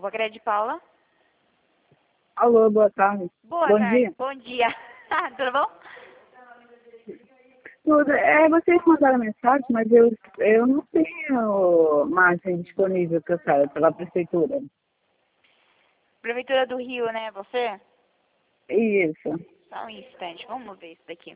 Desculpa, Crédito Paula. Alô, boa tarde. Boa Bom tarde. dia. Bom dia. Tudo bom? Tudo. Vocês mandaram mensagem, mas eu não tenho margem disponível que eu saio pela prefeitura. Prefeitura do Rio, né? Você? Isso. Só um instante. Vamos ver isso daqui.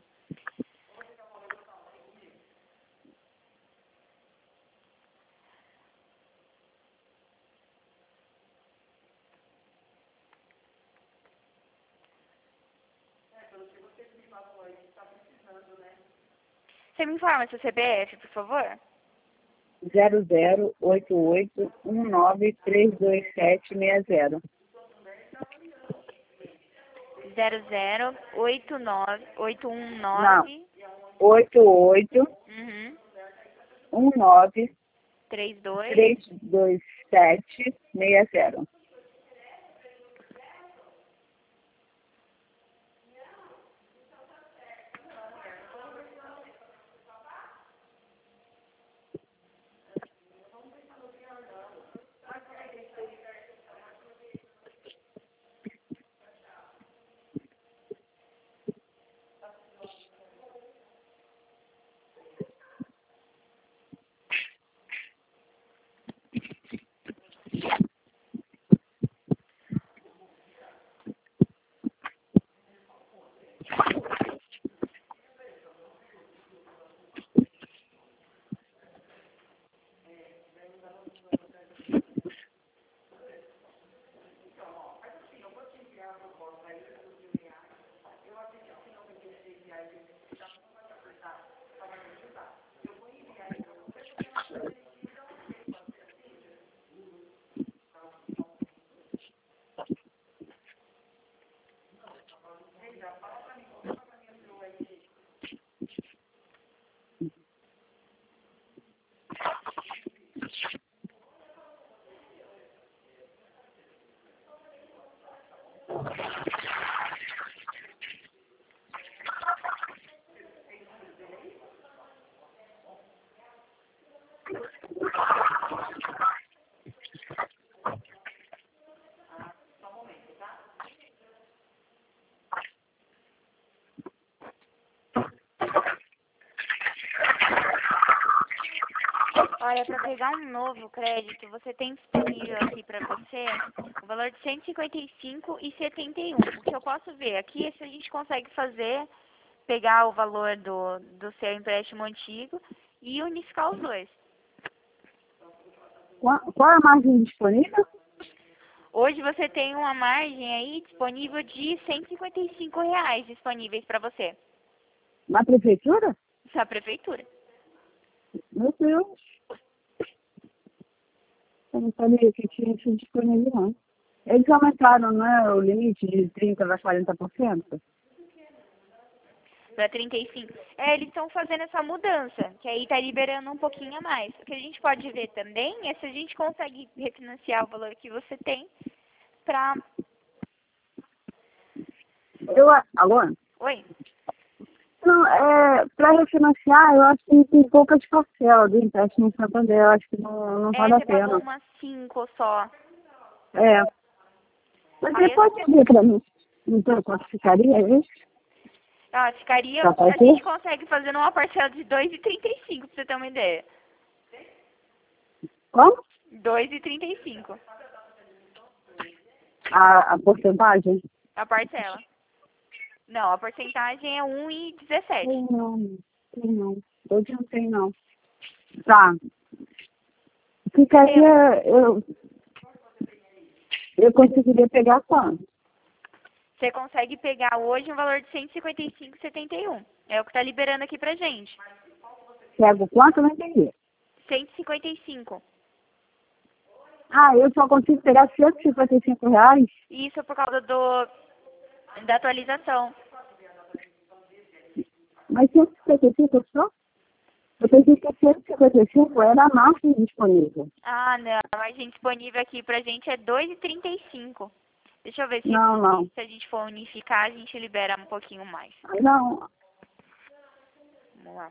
Você me informa seu CPF, por favor? 0088193270. 0089819. Não. 88 Uhum. 19 32. 32760. Olha, para pegar um novo crédito, você tem disponível aqui para você o valor de R$ 155,71. O que eu posso ver aqui é se a gente consegue fazer, pegar o valor do seu empréstimo antigo e unificar os dois. Qual é a margem disponível? Hoje você tem uma margem aí disponível de R$ 155 disponíveis para você. Na prefeitura? Isso é a prefeitura. Meu Deus. Eu não sabia que tinha isso disponível, não. Eles aumentaram, né, o limite de 30% a 40%? Para 35. Eles estão fazendo essa mudança, que aí tá liberando um pouquinho a mais. O que a gente pode ver também é se a gente consegue refinanciar o valor que você tem para... Alô? Oi? Não, para refinanciar, eu acho que tem poucas parcelas do empréstimo Santander. Eu acho que não vale a Você pagou pena. umas 5 só. Mas Aí você pode dizer para mim, então, quanto ficaria isso? ficaria... Pra A fazer? gente consegue fazer numa parcela de 2,35, pra você ter uma ideia. Como? 2,35. A porcentagem? A parcela. Não, a porcentagem é 1,17. Tem não. Hoje não tem, não. Tá. Ficaria... Eu conseguiria pegar quanto? Você consegue pegar hoje um valor de R$ 155,71. É o que tá liberando aqui pra gente. Pego quanto? Eu não entendi. 155. Eu só consigo pegar R$ 155? Isso é por causa da atualização. Mas 155 só? Eu pensei que 155 era a margem disponível. Ah, não. A margem disponível aqui pra gente é 2,35. Deixa eu ver se Não. se a gente for unificar, a gente libera um pouquinho mais. Não. Vamos lá.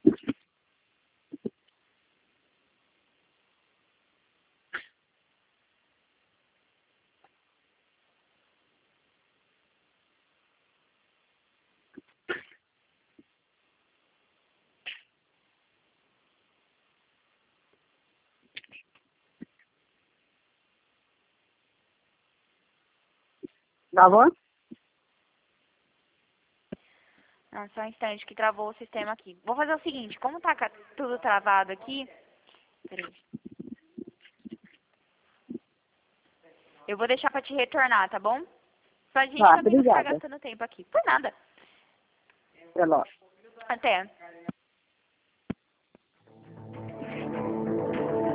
Tá bom? Ah, só um instante que travou o sistema aqui. Vou fazer o seguinte, como tá tudo travado aqui, peraí. Eu vou deixar pra te retornar, tá bom? Pra gente Tá, também não ficar obrigada. gastando tempo aqui. Por nada. Até logo. Até.